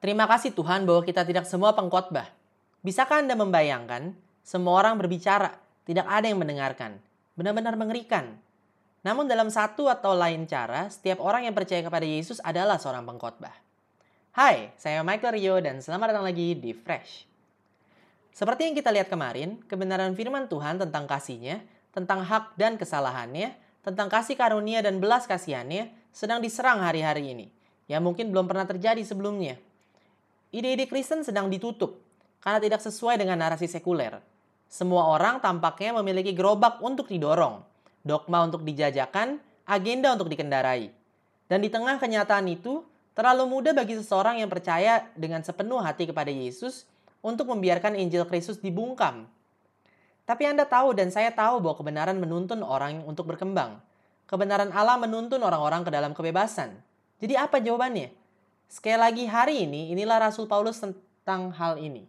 Terima kasih Tuhan bahwa kita tidak semua pengkhotbah. Bisakah Anda membayangkan, semua orang berbicara, tidak ada yang mendengarkan. Benar-benar mengerikan. Namun dalam satu atau lain cara, setiap orang yang percaya kepada Yesus adalah seorang pengkhotbah. Hai, saya Michael Rio dan selamat datang lagi di Fresh. Seperti yang kita lihat kemarin, kebenaran firman Tuhan tentang kasih-Nya, tentang hak dan kesalahannya, tentang kasih karunia dan belas kasihannya, sedang diserang hari-hari ini. Yang mungkin belum pernah terjadi sebelumnya. Ide-ide Kristen sedang ditutup, karena tidak sesuai dengan narasi sekuler. Semua orang tampaknya memiliki gerobak untuk didorong, dogma untuk dijajakan, agenda untuk dikendarai. Dan di tengah kenyataan itu, terlalu mudah bagi seseorang yang percaya dengan sepenuh hati kepada Yesus untuk membiarkan Injil Kristus dibungkam. Tapi Anda tahu dan saya tahu bahwa kebenaran menuntun orang untuk berkembang. Kebenaran Allah menuntun orang-orang ke dalam kebebasan. Jadi apa jawabannya? Sekali lagi hari ini, inilah Rasul Paulus tentang hal ini.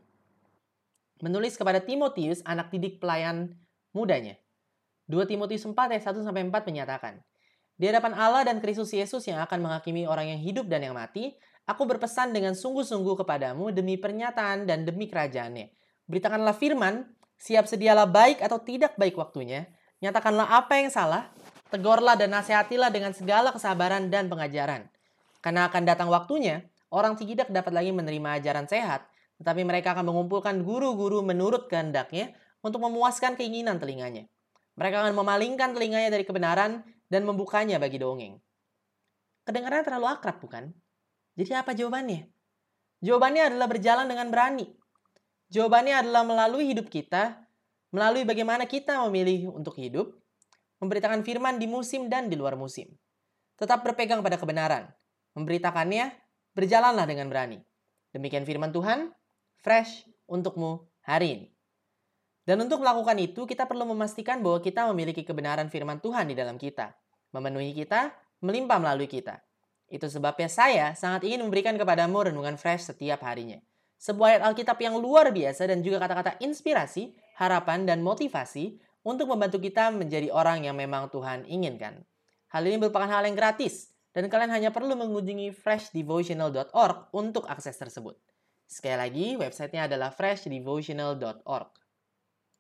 Menulis kepada Timotius, anak didik pelayan mudanya. 2 Timotius 4 ayat 1-4 menyatakan, di hadapan Allah dan Kristus Yesus yang akan menghakimi orang yang hidup dan yang mati, aku berpesan dengan sungguh-sungguh kepadamu demi pernyataan dan demi kerajaannya. Beritakanlah firman, siap sedialah baik atau tidak baik waktunya, nyatakanlah apa yang salah, tegurlah dan nasihatilah dengan segala kesabaran dan pengajaran. Karena akan datang waktunya, orang tidak dapat lagi menerima ajaran sehat, tetapi mereka akan mengumpulkan guru-guru menurut kehendaknya untuk memuaskan keinginan telinganya. Mereka akan memalingkan telinganya dari kebenaran dan membukanya bagi dongeng. Kedengarannya terlalu akrab, bukan? Jadi apa jawabannya? Jawabannya adalah berjalan dengan berani. Jawabannya adalah melalui hidup kita, melalui bagaimana kita memilih untuk hidup, memberitakan firman di musim dan di luar musim. Tetap berpegang pada kebenaran. Memberitakannya, berjalanlah dengan berani. Demikian firman Tuhan, fresh untukmu hari ini. Dan untuk melakukan itu, kita perlu memastikan bahwa kita memiliki kebenaran firman Tuhan di dalam kita. Memenuhi kita, melimpah melalui kita. Itu sebabnya saya sangat ingin memberikan kepadamu renungan fresh setiap harinya. Sebuah ayat Alkitab yang luar biasa dan juga kata-kata inspirasi, harapan, dan motivasi untuk membantu kita menjadi orang yang memang Tuhan inginkan. Hal ini merupakan hal yang gratis. Dan kalian hanya perlu mengunjungi freshdevotional.org untuk akses tersebut. Sekali lagi, websitenya adalah freshdevotional.org.